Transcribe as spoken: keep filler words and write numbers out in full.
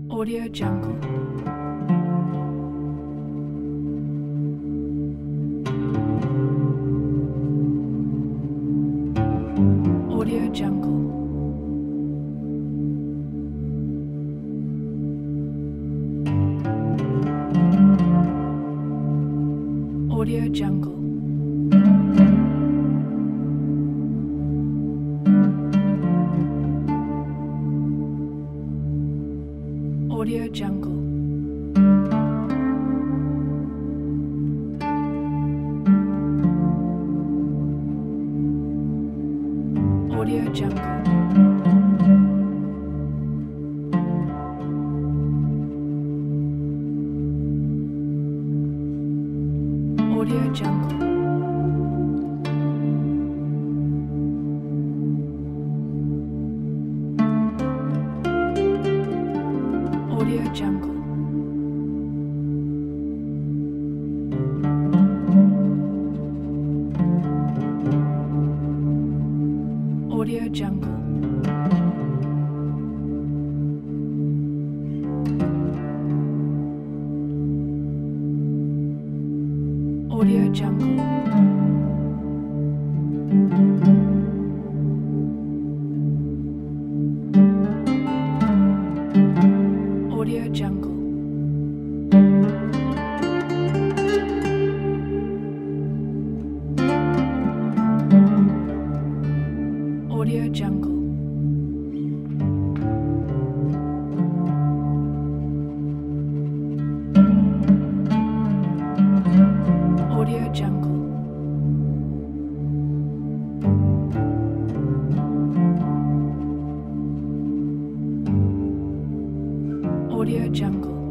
Audio Jungle. Audio Jungle. Audio Jungle. Audio Jungle. Audio Jungle. Audio Jungle. Audio Jungle. Audio Jungle. Audio Jungle. Audio Jungle. Audio Jungle. Audio Jungle. Audio Jungle.